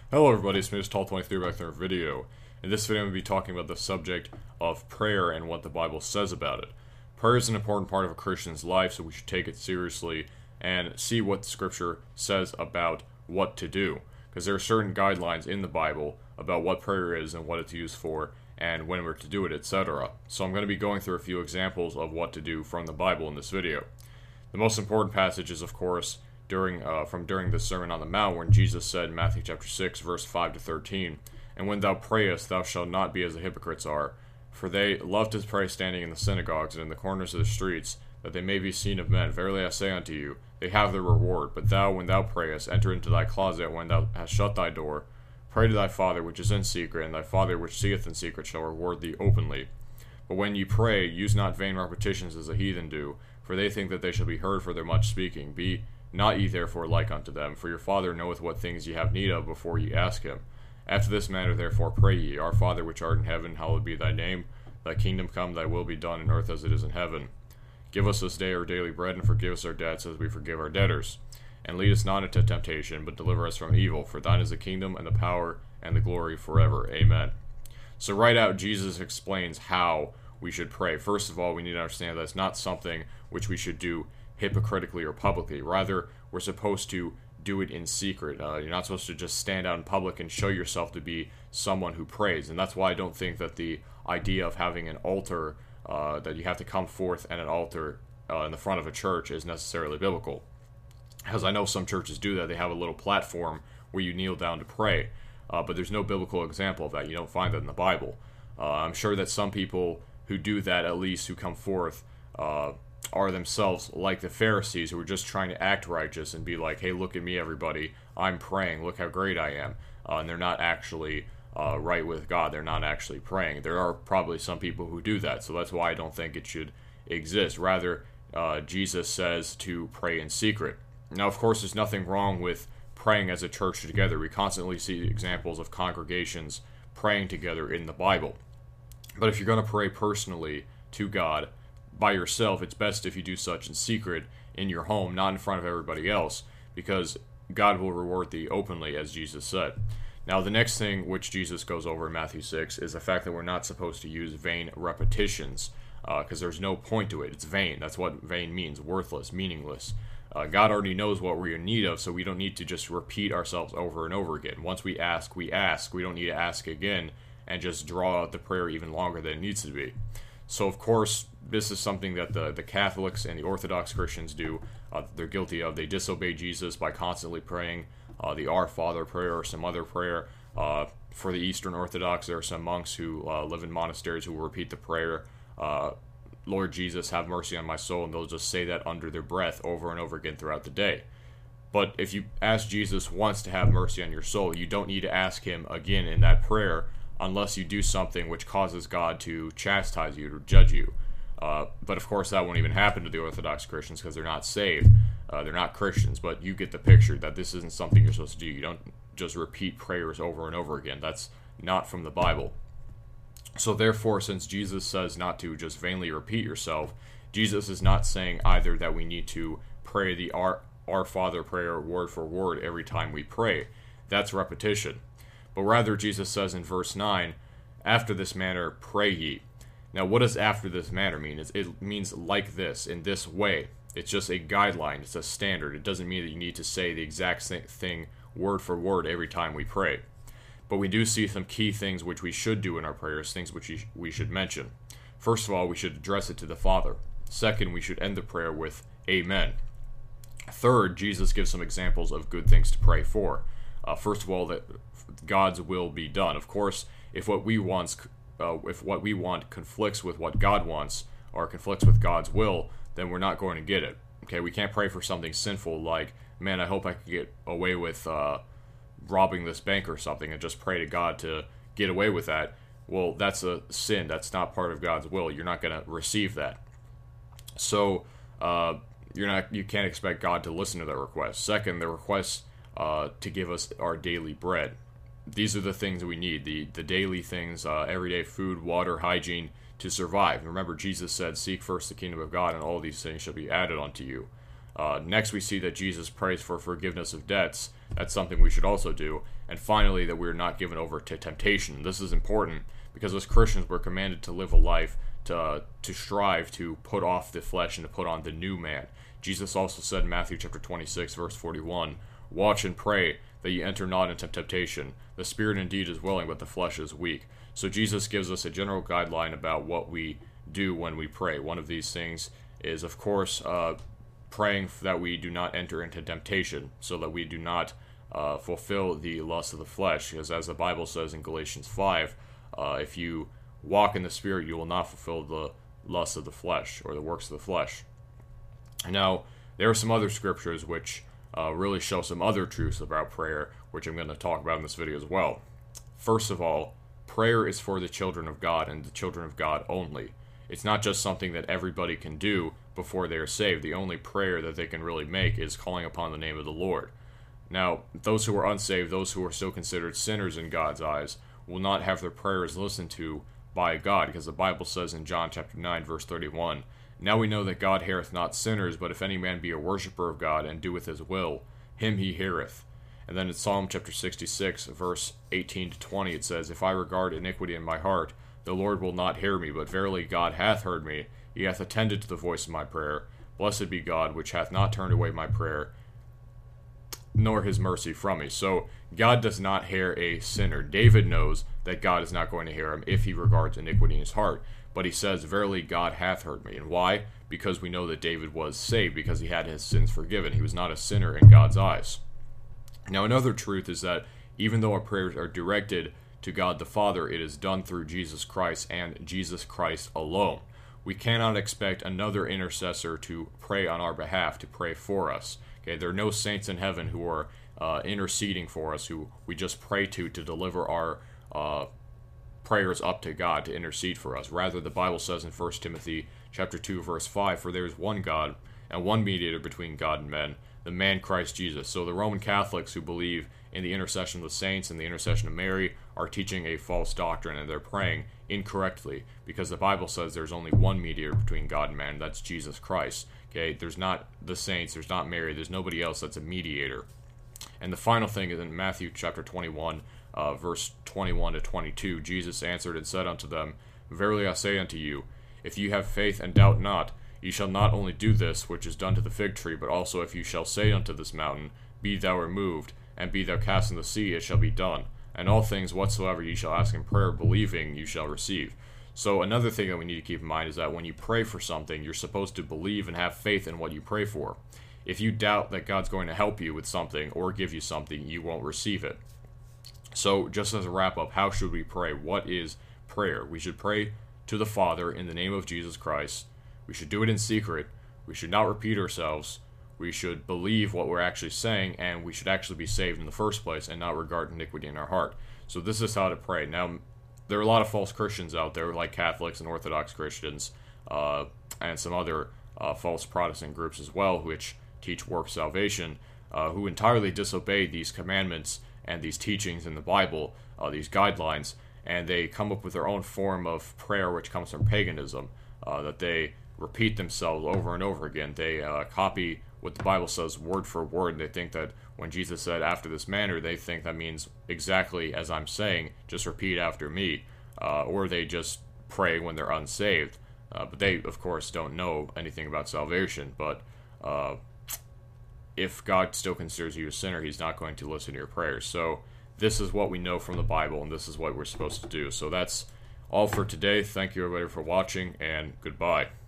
Hello everybody, it's Tall23 back in our video. In this video I'm going to be talking about the subject of prayer and what the Bible says about it. Prayer is an important part of a Christian's life, so we should take it seriously and see what the scripture says about what to do. Because there are certain guidelines in the Bible about what prayer is and what it's used for and when we're to do it, etc. So I'm going to be going through a few examples of what to do from the Bible in this video. The most important passage is, of course, during the Sermon on the Mount, when Jesus said in Matthew chapter 6, verse 5 to 13, "And when thou prayest, thou shalt not be as the hypocrites are, for they love to pray standing in the synagogues and in the corners of the streets, that they may be seen of men. Verily I say unto you, they have their reward. But thou, when thou prayest, enter into thy closet, when thou hast shut thy door, pray to thy Father which is in secret, and thy Father which seeth in secret shall reward thee openly. But when ye pray, use not vain repetitions as the heathen do, for they think that they shall be heard for their much speaking. Be not ye therefore like unto them, for your Father knoweth what things ye have need of before ye ask him. After this manner therefore pray ye, Our Father which art in heaven, hallowed be thy name. Thy kingdom come, thy will be done in earth as it is in heaven. Give us this day our daily bread, and forgive us our debts as we forgive our debtors. And lead us not into temptation, but deliver us from evil. For thine is the kingdom, and the power, and the glory forever. Amen." So right out, Jesus explains how we should pray. First of all, we need to understand that it's not something which we should do hypocritically or publicly. Rather, we're supposed to do it in secret. You're not supposed to just stand out in public and show yourself to be someone who prays. And that's why I don't think that the idea of having an altar, that you have to come forth at an altar in the front of a church, is necessarily biblical. As I know some churches do that, they have a little platform where you kneel down to pray. But there's no biblical example of that. You don't find that in the Bible. I'm sure that some people who do that, at least who come forth, are themselves like the Pharisees, who are just trying to act righteous and be like, "Hey, look at me, everybody. I'm praying. Look how great I am." And they're not actually right with God. They're not actually praying. There are probably some people who do that, so that's why I don't think it should exist. Rather, Jesus says to pray in secret. Now, of course, there's nothing wrong with praying as a church together. We constantly see examples of congregations praying together in the Bible. But if you're going to pray personally to God by yourself, it's best if you do such in secret in your home, not in front of everybody else, because God will reward thee openly, as Jesus said. Now, the next thing which Jesus goes over in Matthew 6 is the fact that we're not supposed to use vain repetitions, because there's no point to it. It's vain. That's what vain means: worthless, meaningless. God already knows what we're in need of, so we don't need to just repeat ourselves over and over again. Once we ask, we ask. We don't need to ask again and just draw out the prayer even longer than it needs to be. So, of course, this is something that the Catholics and the Orthodox Christians do. They're guilty of. They disobey Jesus by constantly praying the Our Father prayer or some other prayer. For the Eastern Orthodox, there are some monks who live in monasteries who will repeat the prayer, "Lord Jesus, have mercy on my soul," and they'll just say that under their breath over and over again throughout the day. But if you ask Jesus once to have mercy on your soul, you don't need to ask him again in that prayer unless you do something which causes God to chastise you, to judge you. But of course that won't even happen to the Orthodox Christians because they're not saved. They're not Christians, but you get the picture that this isn't something you're supposed to do. You don't just repeat prayers over and over again. That's not from the Bible. So therefore, since Jesus says not to just vainly repeat yourself, Jesus is not saying either that we need to pray the Our Father prayer word for word every time we pray. That's repetition. But rather, Jesus says in verse 9, "After this manner pray ye." Now, what does "after this manner" mean? It means like this, in this way. It's just a guideline. It's a standard. It doesn't mean that you need to say the exact same thing word for word every time we pray. But we do see some key things which we should do in our prayers, things which we should mention. First of all, we should address it to the Father. Second, we should end the prayer with "Amen." Third, Jesus gives some examples of good things to pray for. First of all, that God's will be done. Of course, if what we want conflicts with what God wants or conflicts with God's will, then we're not going to get it. Okay, we can't pray for something sinful like, "Man, I hope I can get away with robbing this bank or something," and just pray to God to get away with that. Well, that's a sin. That's not part of God's will. You're not going to receive that. So you can't expect God to listen to that request. Second, the request to give us our daily bread. These are the things we need, the daily things, everyday food, water, hygiene, to survive. Remember, Jesus said, "Seek first the kingdom of God, and all these things shall be added unto you." Next, we see that Jesus prays for forgiveness of debts. That's something we should also do. And finally, that we're not given over to temptation. This is important because as Christians, we're commanded to live a life to strive to put off the flesh and to put on the new man. Jesus also said in Matthew chapter 26, verse 41, "Watch and pray that ye enter not into temptation. The spirit indeed is willing, but the flesh is weak." So Jesus gives us a general guideline about what we do when we pray. One of these things is, of course, praying that we do not enter into temptation, so that we do not fulfill the lust of the flesh. Because as the Bible says in Galatians 5, if you walk in the Spirit, you will not fulfill the lust of the flesh, or the works of the flesh. Now, there are some other scriptures which really show some other truths about prayer, which I'm going to talk about in this video as well. First of all, prayer is for the children of God and the children of God only. It's not just something that everybody can do before they are saved. The only prayer that they can really make is calling upon the name of the Lord. Now, those who are unsaved, those who are still considered sinners in God's eyes, will not have their prayers listened to by God, because the Bible says in John chapter 9, verse 31, "Now we know that God heareth not sinners, but if any man be a worshipper of God, and doeth his will, him he heareth." And then in Psalm chapter 66, verse 18 to 20, it says, "If I regard iniquity in my heart, the Lord will not hear me, but verily God hath heard me, he hath attended to the voice of my prayer. Blessed be God, which hath not turned away my prayer, nor his mercy from me." So God does not hear a sinner. David knows that God is not going to hear him if he regards iniquity in his heart. But he says, "Verily God hath heard me." And why? Because we know that David was saved, because he had his sins forgiven. He was not a sinner in God's eyes. Now, another truth is that even though our prayers are directed to God the Father, it is done through Jesus Christ and Jesus Christ alone. We cannot expect another intercessor to pray on our behalf, to pray for us. Okay, there are no saints in heaven who are interceding for us, who we just pray to deliver our prayers up to God, to intercede for us. Rather, the Bible says in 1 Timothy chapter 2, verse 5, "For there is one God and one mediator between God and men, the man Christ Jesus." So the Roman Catholics who believe in the intercession of the saints and the intercession of Mary are teaching a false doctrine, and they're praying incorrectly, because the Bible says there's only one mediator between God and man, and that's Jesus Christ. Okay, there's not the saints, there's not Mary, there's nobody else that's a mediator. And the final thing is in Matthew chapter 21, verse 21 to 22, Jesus answered and said unto them, "Verily I say unto you, if you have faith and doubt not, ye shall not only do this which is done to the fig tree, but also if you shall say unto this mountain, Be thou removed, and be thou cast in the sea, it shall be done. And all things whatsoever ye shall ask in prayer, believing, you shall receive." So another thing that we need to keep in mind is that when you pray for something, you're supposed to believe and have faith in what you pray for. If you doubt that God's going to help you with something or give you something, you won't receive it. So just as a wrap up, how should we pray? What is prayer? We should pray to the Father in the name of Jesus Christ. We should do it in secret. We should not repeat ourselves. We should believe what we're actually saying, and we should actually be saved in the first place and not regard iniquity in our heart. So this is how to pray. Now, there are a lot of false Christians out there, like Catholics and Orthodox Christians, and some other false Protestant groups as well, which teach work salvation, who entirely disobey these commandments and these teachings in the Bible, these guidelines, and they come up with their own form of prayer, which comes from paganism, that they repeat themselves over and over again. They copy what the Bible says word for word, and they think that when Jesus said after this manner, they think that means exactly as I'm saying, just repeat after me, or they just pray when they're unsaved. But they, of course, don't know anything about salvation, but if God still considers you a sinner, he's not going to listen to your prayers. So this is what we know from the Bible, and this is what we're supposed to do. So that's all for today. Thank you, everybody, for watching, and goodbye.